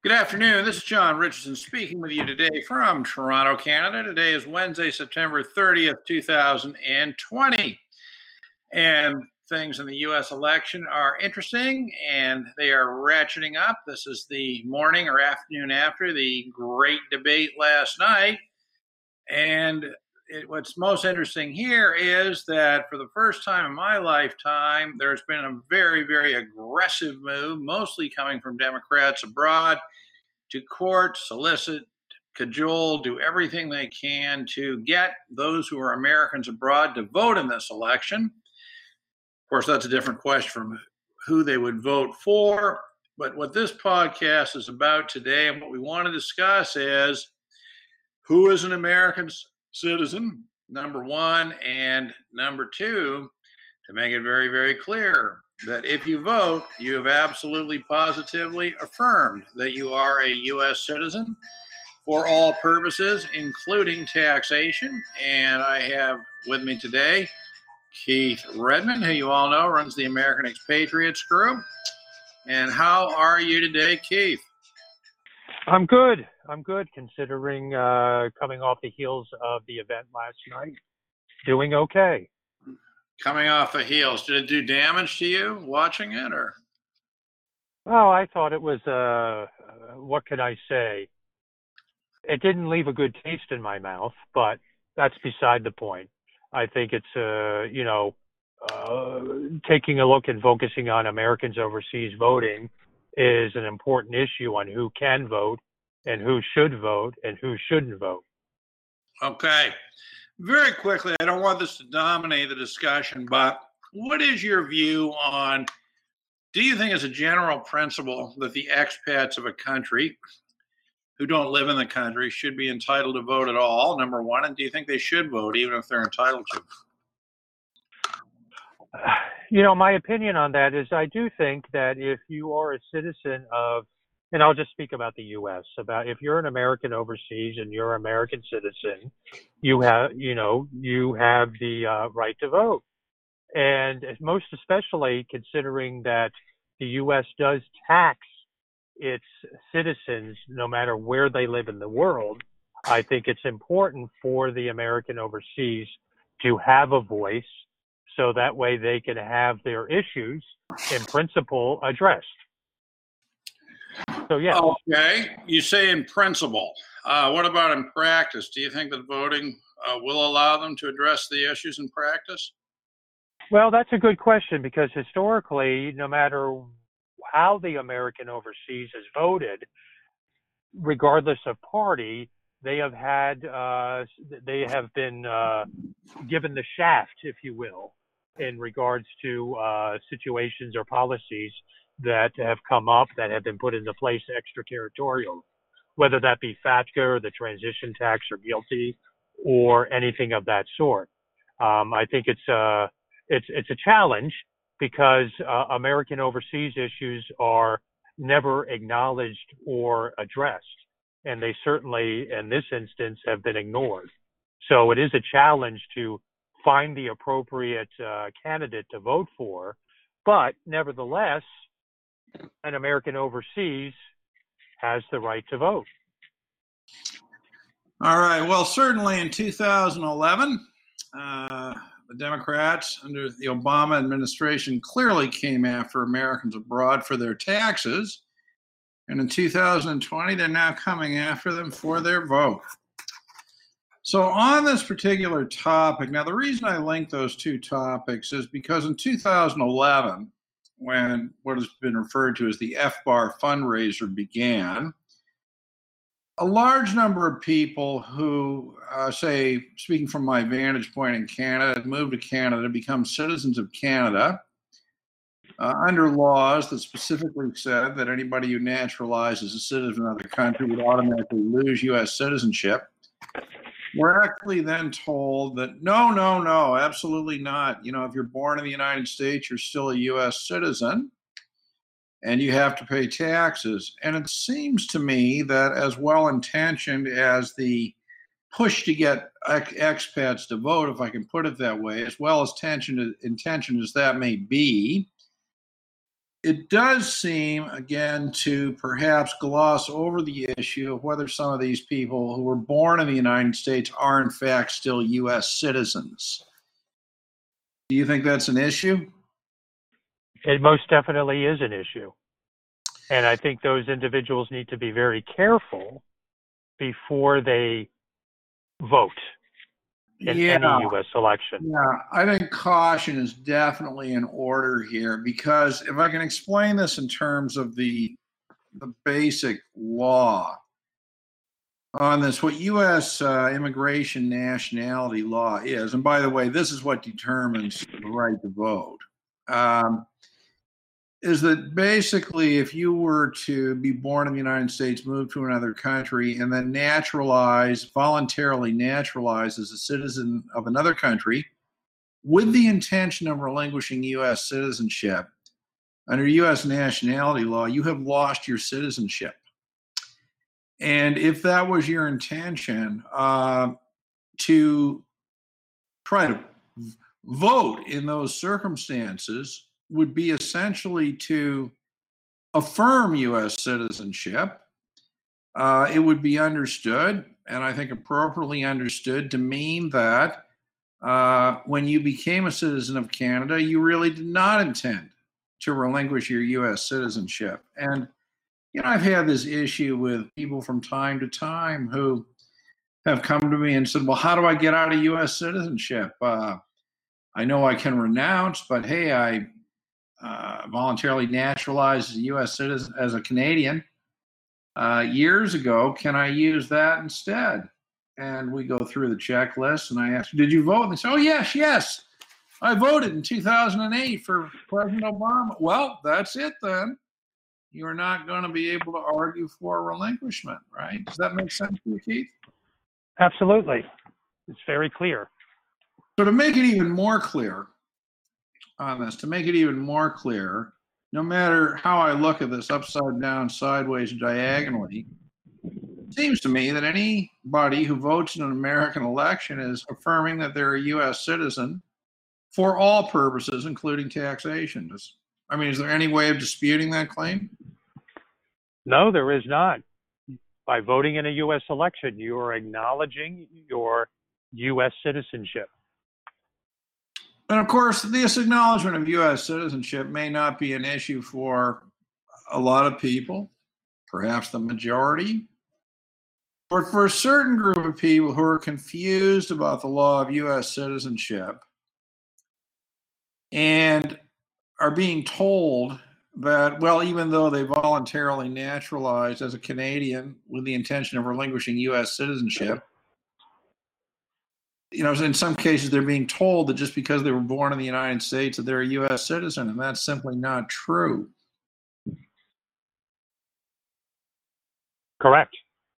Good afternoon. This is John Richardson speaking with you today from Toronto, Canada. Today is Wednesday, September 30th, 2020. And things in the U.S. election are interesting and they are ratcheting up. This is the morning or afternoon after the great debate last night. And what's most interesting here is that for the first time in my lifetime, there's been a very, very aggressive move, mostly coming from Democrats abroad, to court, solicit, cajole, do everything they can to get those who are Americans abroad to vote in this election. Of course, that's a different question from who they would vote for. But what this podcast is about today and what we want to discuss is who is an American citizen, number one, and number two, to make it very, very clear that if you vote, you have absolutely positively affirmed that you are a U.S. citizen for all purposes, including taxation. And I have with me today Keith Redmond, who you all know runs the American Expatriates Group. And how are you today, Keith? I'm good. Considering coming off the heels of the event last night. Doing okay. Coming off the heels, did it do damage to you watching it, or? Oh, I thought it was, what can I say? It didn't leave a good taste in my mouth, but that's beside the point. I think it's, taking a look and focusing on Americans overseas voting is an important issue on who can vote and who should vote and who shouldn't vote. Okay. Very quickly, I don't want this to dominate the discussion, but what is your view on, do you think as a general principle that the expats of a country who don't live in the country should be entitled to vote at all, number one, and do you think they should vote even if they're entitled to? My opinion on that is I do think that if you are a citizen of, and I'll just speak about the U.S., about if you're an American overseas and you're an American citizen, you have the right to vote. And most especially considering that the U.S. does tax its citizens no matter where they live in the world, I think it's important for the American overseas to have a voice so that way they can have their issues in principle addressed. So, yeah. Okay. You say in principle. What about in practice? Do you think that voting will allow them to address the issues in practice? Well, that's a good question because historically, no matter how the American overseas has voted, regardless of party, they have been given the shaft, if you will, in regards to situations or policies that have come up that have been put into place extraterritorial, whether that be FATCA or the transition tax or GILTI or anything of that sort. I think it's a challenge because American overseas issues are never acknowledged or addressed, and they certainly, in this instance, have been ignored. So it is a challenge to find the appropriate candidate to vote for, but nevertheless, an American overseas has the right to vote. All right. Well, certainly in 2011, the Democrats under the Obama administration clearly came after Americans abroad for their taxes. And in 2020, they're now coming after them for their vote. So on this particular topic, now the reason I link those two topics is because in 2011, when what has been referred to as the FBAR fundraiser began, a large number of people who, say, speaking from my vantage point in Canada, moved to Canada to become citizens of Canada under laws that specifically said that anybody who naturalized as a citizen of the country would automatically lose U.S. citizenship. We're actually then told that no, absolutely not. If you're born in the United States, you're still a U.S. citizen and you have to pay taxes. And it seems to me that as well-intentioned as the push to get expats to vote, if I can put it that way, as well as intention as that may be, it does seem, again, to perhaps gloss over the issue of whether some of these people who were born in the United States are, in fact, still U.S. citizens. Do you think that's an issue? It most definitely is an issue. And I think those individuals need to be very careful before they vote in any U.S. election. Yeah, I think caution is definitely in order here, because if I can explain this in terms of the basic law on this, what U.S. Immigration nationality law is, and by the way, this is what determines the right to vote, is that basically if you were to be born in the United States, move to another country, and then voluntarily naturalize as a citizen of another country with the intention of relinquishing U.S. citizenship, under U.S. nationality law, you have lost your citizenship. And if that was your intention, to try to vote in those circumstances would be essentially to affirm U.S. citizenship. It would be understood, and I think appropriately understood, to mean that when you became a citizen of Canada, you really did not intend to relinquish your U.S. citizenship. And, I've had this issue with people from time to time who have come to me and said, well, how do I get out of U.S. citizenship? I know I can renounce, but hey, I voluntarily naturalized as a U.S. citizen, as a Canadian, years ago. Can I use that instead? And we go through the checklist, and I ask, did you vote? And they say, oh, yes, I voted in 2008 for President Obama. Well, that's it then. You're not going to be able to argue for relinquishment, right? Does that make sense to you, Keith? Absolutely. It's very clear. So to make it even more clear on this, no matter how I look at this, upside down, sideways, diagonally, it seems to me that anybody who votes in an American election is affirming that they're a U.S. citizen for all purposes, including taxation. Is there any way of disputing that claim? No, there is not. By voting in a U.S. election, you are acknowledging your U.S. citizenship. And of course, this acknowledgement of U.S. citizenship may not be an issue for a lot of people, perhaps the majority. But for a certain group of people who are confused about the law of U.S. citizenship and are being told that, well, even though they voluntarily naturalized as a Canadian with the intention of relinquishing U.S. citizenship, in some cases they're being told that just because they were born in the United States that they're a U.S. citizen, and that's simply not true. Correct.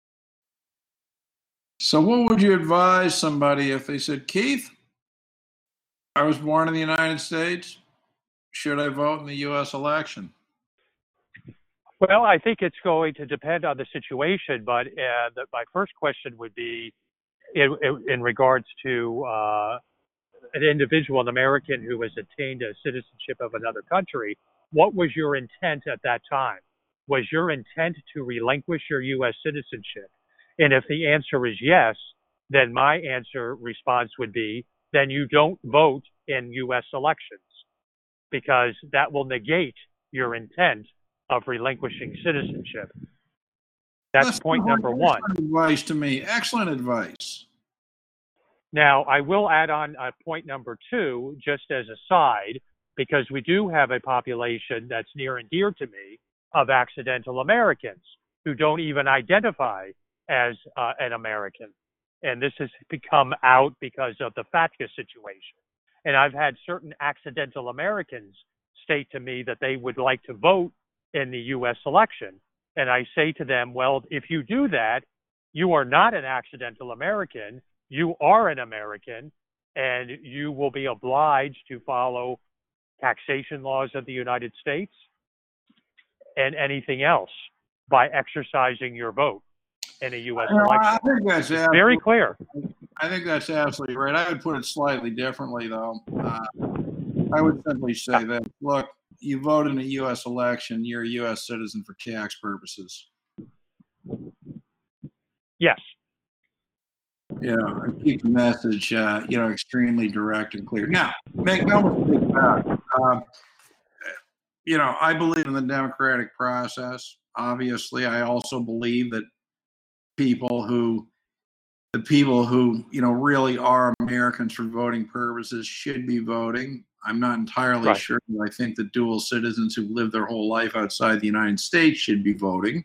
So what would you advise somebody if they said, Keith, I was born in the United States, should I vote in the U.S. election? Well, I think it's going to depend on the situation, but my first question would be in regards to an individual, an American who has attained a citizenship of another country. What was your intent at that time? Was your intent to relinquish your U.S. citizenship? And if the answer is yes, then my response would be, then you don't vote in U.S. elections, because that will negate your intent of relinquishing citizenship. That's point number one. Excellent advice to me. Excellent advice. Now, I will add on point number two, just as a side, because we do have a population that's near and dear to me of accidental Americans who don't even identify as an American. And this has become out because of the FATCA situation. And I've had certain accidental Americans state to me that they would like to vote in the U.S. election. And I say to them, well, if you do that, you are not an accidental American. You are an American, and you will be obliged to follow taxation laws of the United States and anything else by exercising your vote in a U.S. election. I think that's very clear. I think that's absolutely right. I would put it slightly differently, though. I would simply say that, look, you vote in a U.S. election, you're a U.S. citizen for tax purposes. Yes. And keep the message, extremely direct and clear. Now, make no mistake about it. I believe in the democratic process. Obviously, I also believe that the people who really are Americans for voting purposes should be voting. I'm not entirely sure. I think that dual citizens who've lived their whole life outside the United States should be voting.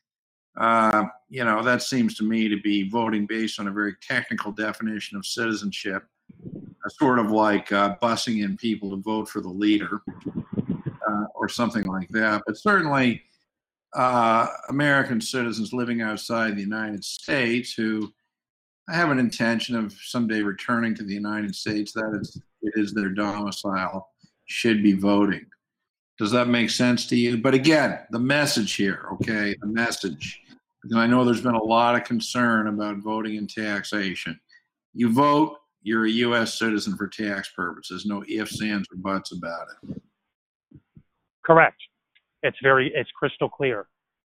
That seems to me to be voting based on a very technical definition of citizenship, sort of like bussing in people to vote for the leader or something like that. But certainly American citizens living outside the United States who have an intention of someday returning to the United States, it is their domicile, should be voting. Does that make sense to you? But again, the message here, okay, the message. Because I know there's been a lot of concern about voting and taxation. You vote, you're a U.S. citizen for tax purposes. No ifs, ands, or buts about it. Correct. It's crystal clear.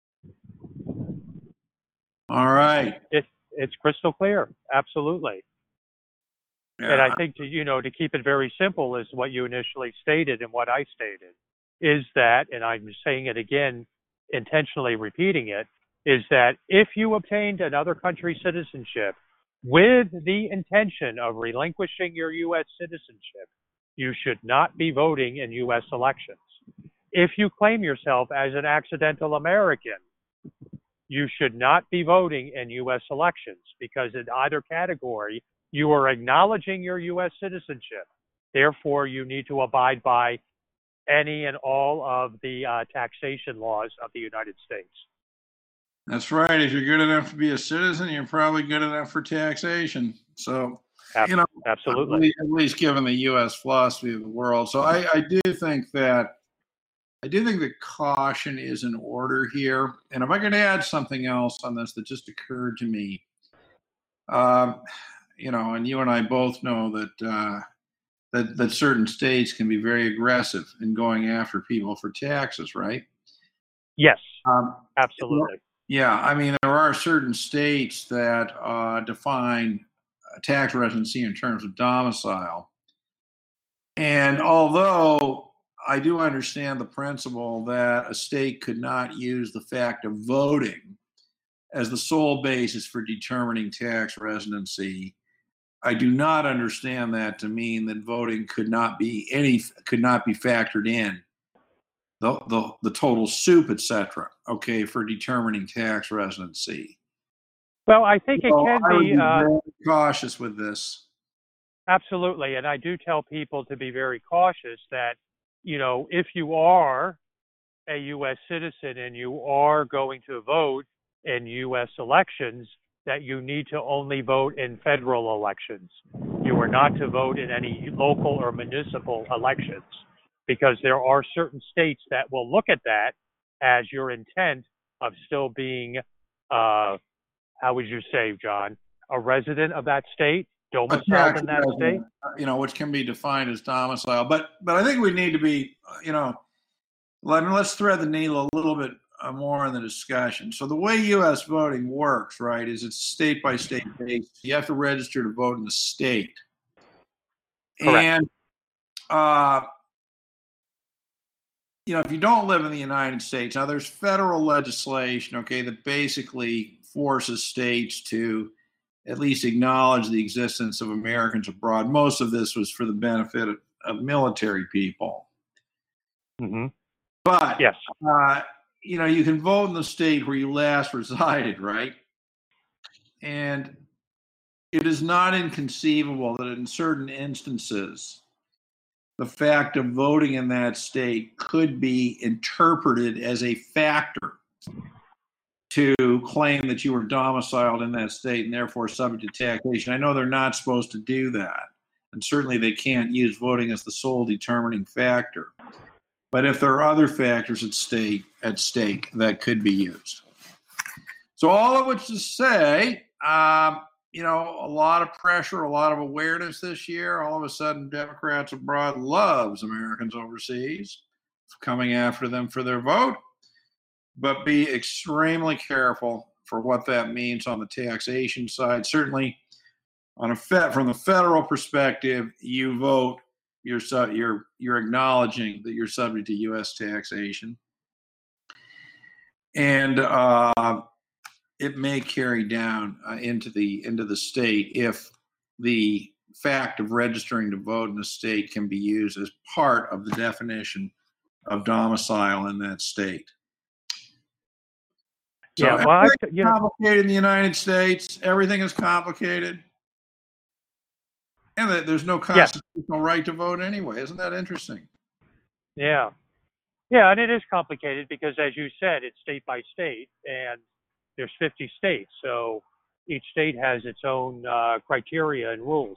All right. It's crystal clear. Absolutely. Yeah. And I think to keep it very simple is what you initially stated and what I stated is that, and I'm saying it again, intentionally repeating it, is that if you obtained another country's citizenship with the intention of relinquishing your U.S. citizenship, you should not be voting in U.S. elections. If you claim yourself as an accidental American, you should not be voting in U.S. elections because in either category, you are acknowledging your U.S. citizenship. Therefore, you need to abide by any and all of the taxation laws of the United States. That's right. If you're good enough to be a citizen, you're probably good enough for taxation. So, absolutely. At least given the U.S. philosophy of the world. So I do think that caution is in order here. And if I could add something else on this that just occurred to me, and you and I both know that certain states can be very aggressive in going after people for taxes, right? Yes, absolutely. Yeah, I mean, there are certain states that define tax residency in terms of domicile. And although I do understand the principle that a state could not use the fact of voting as the sole basis for determining tax residency, I do not understand that to mean that voting could not be factored in the total soup, etc. Okay, for determining tax residency. Well, I think it can be very cautious with this. Absolutely, and I do tell people to be very cautious that if you are a U.S. citizen and you are going to vote in U.S. elections, that you need to only vote in federal elections. You are not to vote in any local or municipal elections, because there are certain states that will look at that as your intent of still being, how would you say, John, a resident of that state, domiciled in that state? Which can be defined as domicile. But I think we need to be, let's thread the needle a little bit more in the discussion. So the way U.S. voting works, right, is it's state-by-state basis. You have to register to vote in the state. Correct. And, if you don't live in the United States, now there's federal legislation, okay, that basically forces states to at least acknowledge the existence of Americans abroad. Most of this was for the benefit of military people. Mm-hmm. But, yes. You can vote in the state where you last resided, right? And it is not inconceivable that in certain instances, the fact of voting in that state could be interpreted as a factor to claim that you were domiciled in that state and therefore subject to taxation. I know they're not supposed to do that, and certainly they can't use voting as the sole determining factor. But if there are other factors at stake that could be used. So all of which to say, a lot of pressure, a lot of awareness this year. All of a sudden, Democrats abroad loves Americans overseas. coming after them for their vote, but be extremely careful for what that means on the taxation side. Certainly, from the federal perspective, you vote, you're acknowledging that you're subject to U.S. taxation, and it may carry down into the state if the fact of registering to vote in the state can be used as part of the definition of domicile in that state. So yeah, well, everything's complicated in the United States. Everything is complicated. And there's no constitutional right to vote anyway. Isn't that interesting? Yeah. Yeah, and it is complicated because, as you said, it's state by state, and there's 50 states. So each state has its own criteria and rules.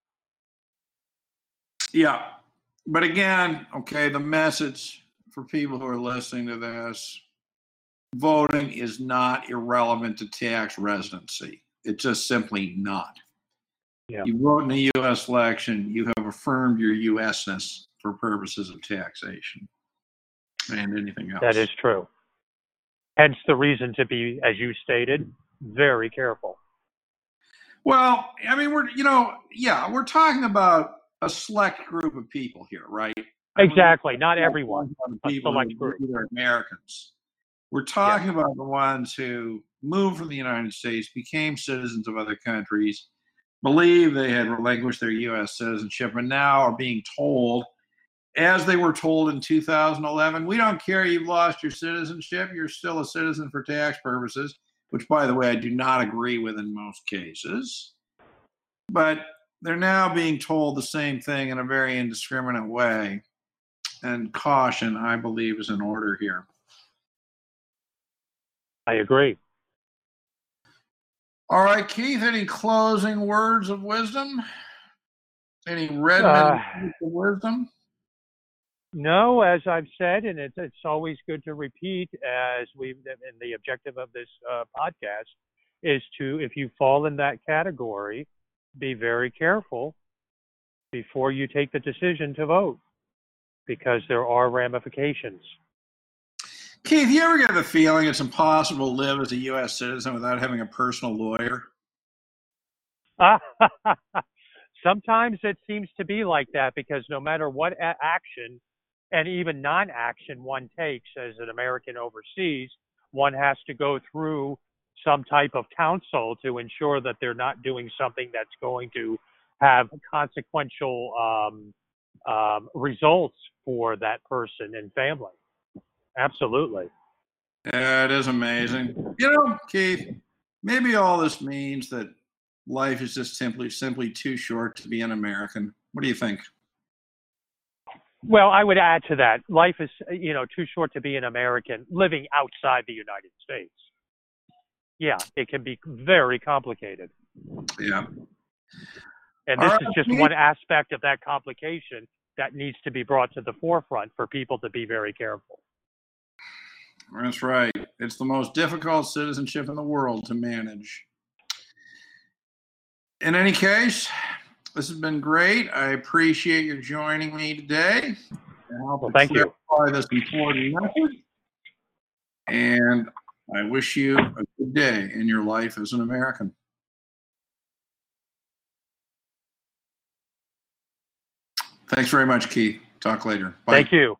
Yeah. But again, okay, the message for people who are listening to this, voting is not irrelevant to tax residency. It's just simply not. Yeah. You vote in a U.S. election, you have affirmed your U.S.ness for purposes of taxation and anything else. That is true. Hence the reason to be, as you stated, very careful. Well, I mean, we're talking about a select group of people here, right? Exactly. Not everyone. A People select group. who are Americans. We're talking about the ones who moved from the United States, became citizens of other countries, believe they had relinquished their U.S. citizenship, and now are being told, as they were told in 2011, we don't care you've lost your citizenship, you're still a citizen for tax purposes, which, by the way, I do not agree with in most cases. But they're now being told the same thing in a very indiscriminate way. And caution, I believe, is in order here. I agree. All right, Keith, any closing words of wisdom? Any Redmond words of wisdom? No, as I've said, and it's always good to repeat, and the objective of this podcast is to, if you fall in that category, be very careful before you take the decision to vote, because there are ramifications. Keith, you ever get the feeling it's impossible to live as a U.S. citizen without having a personal lawyer? Sometimes it seems to be like that, because no matter what action and even non-action one takes as an American overseas, one has to go through some type of counsel to ensure that they're not doing something that's going to have consequential results for that person and family. Absolutely. Yeah, it is amazing. You know, Keith, maybe all this means that life is just simply too short to be an American. What do you think? Well, I would add to that. Life is, too short to be an American living outside the United States. Yeah, it can be very complicated. Yeah. And this is just one aspect of that complication that needs to be brought to the forefront for people to be very careful. That's right. It's the most difficult citizenship in the world to manage. In any case, this has been great. I appreciate you joining me today. Well, thank you. This important message. And I wish you a good day in your life as an American. Thanks very much, Keith. Talk later. Bye. Thank you.